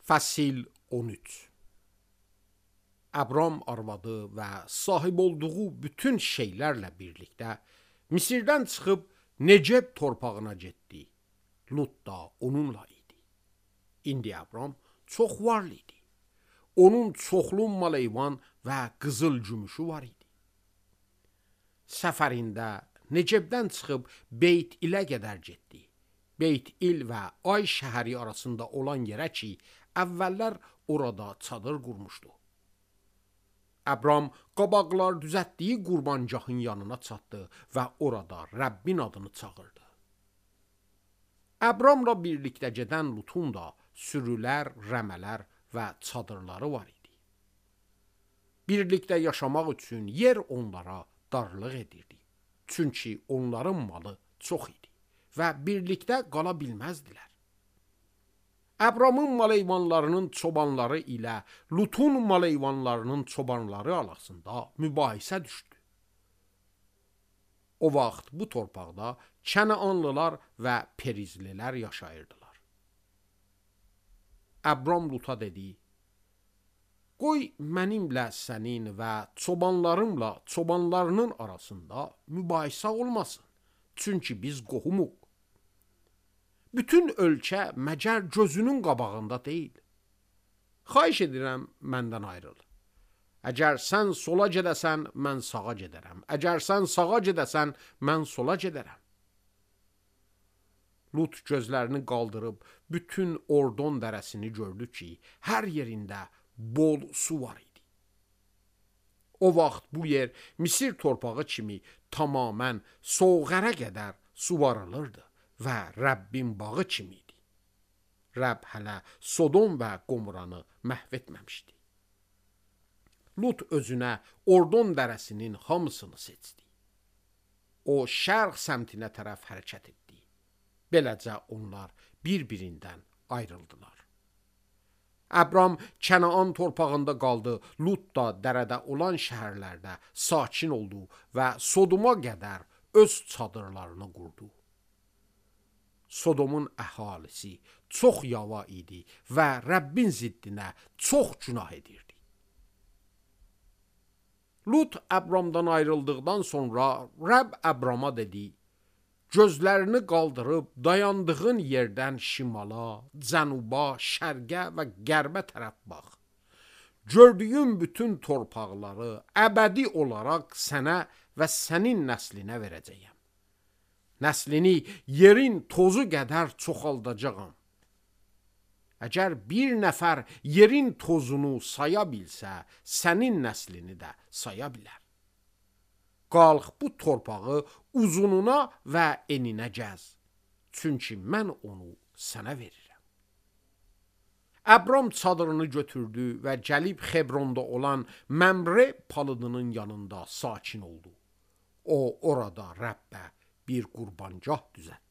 Fəsil 13. Əbram arvadı və sahib olduğu bütün şeylərlə birlikdə Misirdən çıxıb Neceb torpağına getdi. Lut da onunla idi. İndi Əbram çox varlı idi. Onun çoxlu mal-heyvan və qızıl gümüşü var idi. Səfərində Necebdən çıxıb Beyt ilə qədər getdi. Beyt İl və Ay şəhəri arasında olan yerə ki, əvvəllər orada çadır qurmuşdu. Əbram qabaqlar düzəltdiyi qurbancahın yanına çatdı və orada Rəbbin adını çağırdı. Əbramla birlikdə gedən Lutun da sürülər, rəmələr və çadırları var idi. Birlikdə yaşamaq üçün yer onlara darlıq edirdi. Çünki onların malı çox idi və birlikdə qala bilməzdilər. Əbramın mal-heyvanlarının çobanları ilə Lutun mal-heyvanlarının çobanları arasında mübahisə düşdü. O vaxt bu torpaqda Kənaanlılar və Perizlilər yaşayırdılar. Əbram Luta dedi: "Qoy mənimlə sənin və çobanlarımla çobanlarının arasında mübahisə olmasın, çünki biz qohumuq. Bütün ölkə məgər gözünün qabağında deyil. Xahiş edirəm, məndən ayrıl. Əgər sən sola gedəsən, mən sağa gedərəm. Əgər sən sağa gedəsən, mən sola gedərəm." Lut gözlərini qaldırıb bütün Ordon dərəsini gördü ki, hər yerində bol su var idi. O vaxt bu yer Misir torpağı kimi tamamən soğğara qədər suvarılırdı və Rəbbin bağı kimi idi. Rəbb hələ Sodom və Qomoranı məhv etməmişdi. Lut özünə Ordon dərəsinin hamısını seçdi. O şərq səmtinə tərəf hərəkət etdi. Beləcə onlar bir-birindən ayrıldılar. Əbram Kənaan torpağında qaldı. Lut da dərədə olan şəhərlərdə sakin oldu və Sodoma qədər öz çadırlarını qurdu. Sodomun əhalisi çox yava idi və Rəbbin ziddinə çox günah edirdi. Lut Əbramdan ayrıldıqdan sonra Rəbb Əbrama dedi: "Gözlərini qaldırıb dayandığın yerdən şimala, cənuba, şərqə və qərbə tərəf bax. Gördüyün bütün torpaqları əbədi olaraq sənə və sənin nəslinə verəcəyəm. Nəslini yerin tozu qədər çoxaldacağam. Əgər bir nəfər yerin tozunu saya bilsə, sənin nəslini də saya bilər. Qalx bu torpağı uzununa və eninə gəz, çünki mən onu sənə verirəm." Əbram çadırını götürdü və gəlib Xebronda olan Məmrə palıdının yanında sakin oldu. O orada Rəbbə bir qurbancah düzəltdi.